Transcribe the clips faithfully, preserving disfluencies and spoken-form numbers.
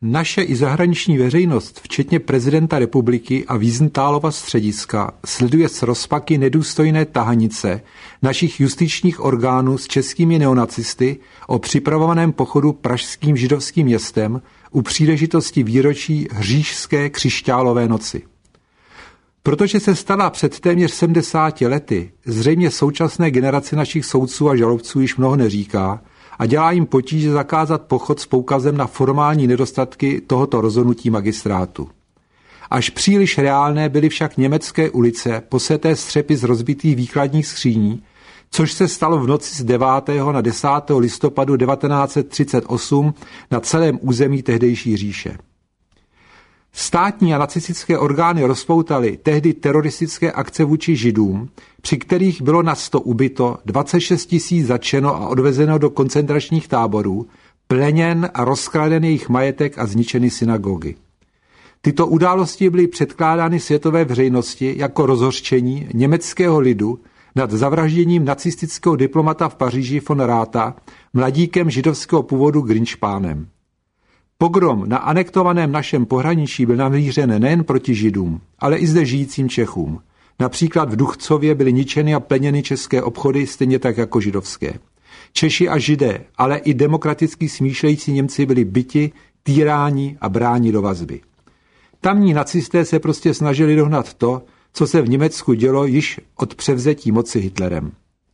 Naše i zahraniční veřejnost, včetně prezidenta republiky a Wiesenthálova střediska, sleduje s rozpaky nedůstojné tahanice našich justičních orgánů s českými neonacisty o připravovaném pochodu pražským židovským městem u příležitosti výročí Říšské křišťálové noci. Protože se stala před téměř sedmdesáti lety, zřejmě současné generaci našich soudců a žalobců již mnoho neříká a dělá jim potíže zakázat pochod s poukazem na formální nedostatky tohoto rozhodnutí magistrátu. Až příliš reálné byly však německé ulice poseté střepy z rozbitých výkladních skříní, což se stalo v noci z devátého na desátého listopadu devatenáct set třicet osm na celém území tehdejší říše. Státní a nacistické orgány rozpoutaly tehdy teroristické akce vůči Židům, při kterých bylo na sto ubyto, dvacet šest tisíc zatčeno a odvezeno do koncentračních táborů, pleněn a rozkraden jejich majetek a zničeny synagogy. Tyto události byly předkládány světové veřejnosti jako rozhořčení německého lidu nad zavražděním nacistického diplomata v Paříži von Ratha mladíkem židovského původu Grinšpánem. Pogrom na anektovaném našem pohraničí byl namířen nejen proti Židům, ale i zde žijícím Čechům. Například v Duchcově byly ničeny a pleněny české obchody stejně tak jako židovské. Češi a Židé, ale i demokraticky smýšlející Němci byli byti, týráni a bráni do vazby. Tamní nacisté se prostě snažili dohnat to, co se v Německu dělo již od převzetí moci Hitlerem.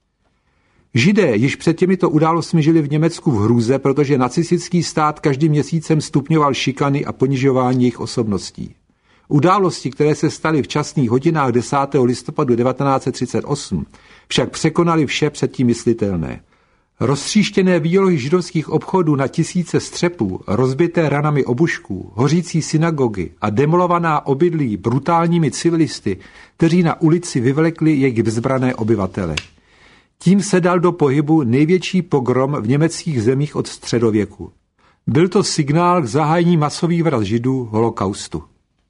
Židé již před těmito událostmi žili v Německu v hrůze, protože nacistický stát každým měsícem stupňoval šikany a ponižování jejich osobností. Události, které se staly v časných hodinách desátého listopadu devatenáct set třicet osm, však překonaly vše předtím myslitelné. Roztříštěné výlohy židovských obchodů na tisíce střepů, rozbité ranami obušků, hořící synagogy a demolovaná obydlí brutálními civilisty, kteří na ulici vyvlekli jejich bezbrané obyvatele. Tím se dal do pohybu největší pogrom v německých zemích od středověku. Byl to signál k zahájení masových vražd Židů holokaustu.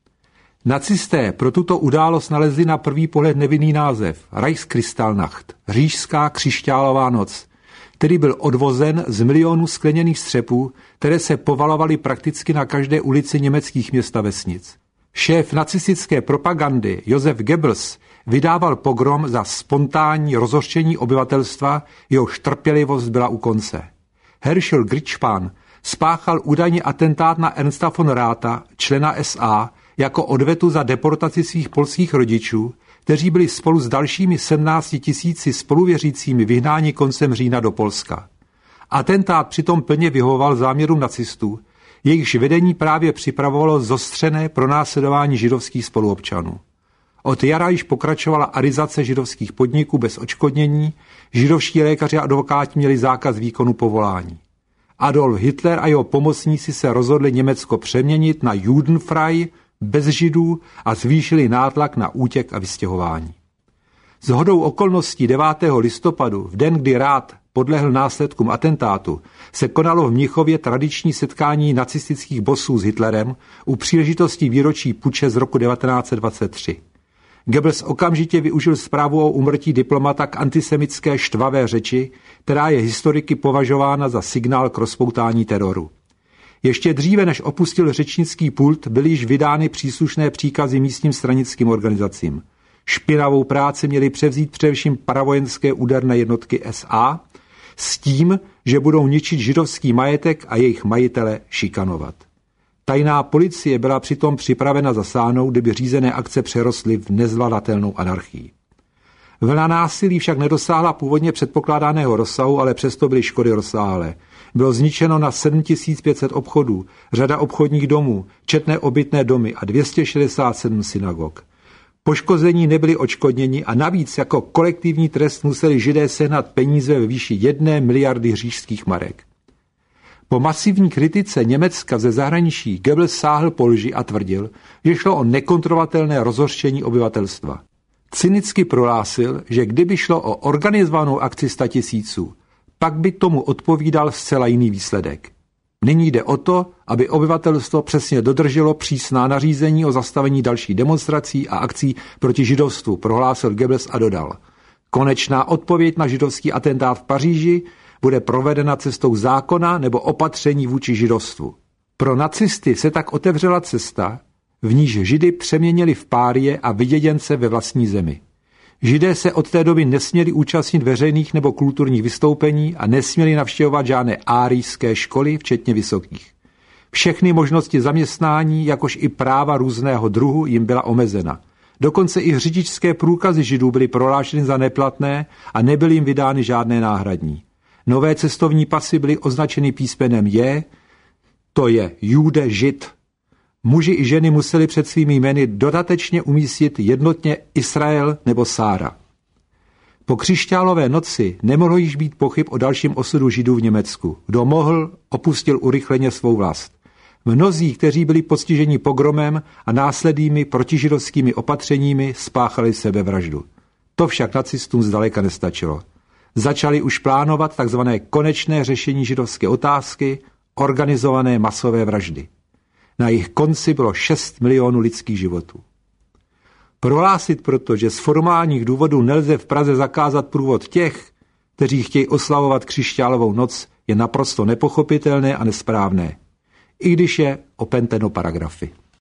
Nacisté pro tuto událost nalezli na první pohled nevinný název Reichskristallnacht, Říšská křišťálová noc, který byl odvozen z milionů skleněných střepů, které se povalovaly prakticky na každé ulici německých měst a vesnic. Šéf nacistické propagandy Josef Goebbels vydával pogrom za spontánní rozhořčení obyvatelstva, jehož trpělivost byla u konce. Herschel Grinšpán spáchal údajně atentát na Ernsta von Ratha, člena S A, jako odvetu za deportaci svých polských rodičů, kteří byli spolu s dalšími sedmnácti tisíci spoluvěřícími vyhnáni koncem října do Polska. Atentát přitom plně vyhovoval záměrům nacistů, jejichž vedení právě připravovalo zostřené pronásledování židovských spoluobčanů. Od jara již pokračovala arizace židovských podniků bez odškodnění, židovští lékaři a advokáti měli zákaz výkonu povolání. Adolf Hitler a jeho pomocníci se rozhodli Německo přeměnit na Judenfrei, bez Židů, a zvýšili nátlak na útěk a vystěhování. Shodou okolností devátého listopadu, v den, kdy Rath podlehl následkům atentátu, se konalo v Mnichově tradiční setkání nacistických bosů s Hitlerem u příležitosti výročí puče z roku devatenáct set dvacet tři. Goebbels okamžitě využil zprávu o úmrtí diplomata k antisemitské štvavé řeči, která je historiky považována za signál k rozpoutání teroru. Ještě dříve, než opustil řečnický pult, byly již vydány příslušné příkazy místním stranickým organizacím. Špinavou práci měly převzít především paravojenské úderné jednotky S A s tím, že budou ničit židovský majetek a jejich majitele šikanovat. Tajná policie byla přitom připravena zasáhnout, kdyby řízené akce přerostly v nezvladatelnou anarchii. Vlna násilí však nedosáhla původně předpokládaného rozsahu, ale přesto byly škody rozsáhlé. Bylo zničeno na sedm tisíc pět set obchodů, řada obchodních domů, četné obytné domy a dvě stě šedesát sedm synagog. Poškození nebyli odškodněni a navíc jako kolektivní trest museli Židé sehnat peníze ve výši jedné miliardy říšských marek. Po masivní kritice Německa ze zahraničí Goebbels sáhl po lži a tvrdil, že šlo o nekontrolovatelné rozhořčení obyvatelstva. Cynicky prohlásil, že kdyby šlo o organizovanou akci statisíců, pak by tomu odpovídal zcela jiný výsledek. Nyní jde o to, aby obyvatelstvo přesně dodrželo přísná nařízení o zastavení dalších demonstrací a akcí proti židovstvu, prohlásil Goebbels a dodal. Konečná odpověď na židovský atentát v Paříži bude provedena cestou zákona nebo opatření vůči židovstvu. Pro nacisty se tak otevřela cesta, v níž Židy přeměnili v párie a vyděděnce ve vlastní zemi. Židé se od té doby nesměli účastnit veřejných nebo kulturních vystoupení a nesměli navštěvovat žádné árijské školy, včetně vysokých. Všechny možnosti zaměstnání, jakož i práva různého druhu jim byla omezena. Dokonce i řidičské průkazy Židů byly prohlášeny za neplatné a nebyly jim vydány žádné náhradní. Nové cestovní pasy byly označeny písmenem J, to je Jude, Žid. Muži i ženy museli před svými jmény dodatečně umístit jednotně Izrael nebo Sára. Po křišťálové noci nemohlo již být pochyb o dalším osudu Židů v Německu. Kdo mohl, opustil urychleně svou vlast. Mnozí, kteří byli postiženi pogromem a následnými protižidovskými opatřeními, spáchali sebevraždu. To však nacistům zdaleka nestačilo. Začali už plánovat takzvané konečné řešení židovské otázky, organizované masové vraždy. Na jejich konci bylo šest milionů lidských životů. Prohlásit proto, že z formálních důvodů nelze v Praze zakázat průvod těch, kteří chtějí oslavovat křišťálovou noc, je naprosto nepochopitelné a nesprávné, i když je openteno paragrafy.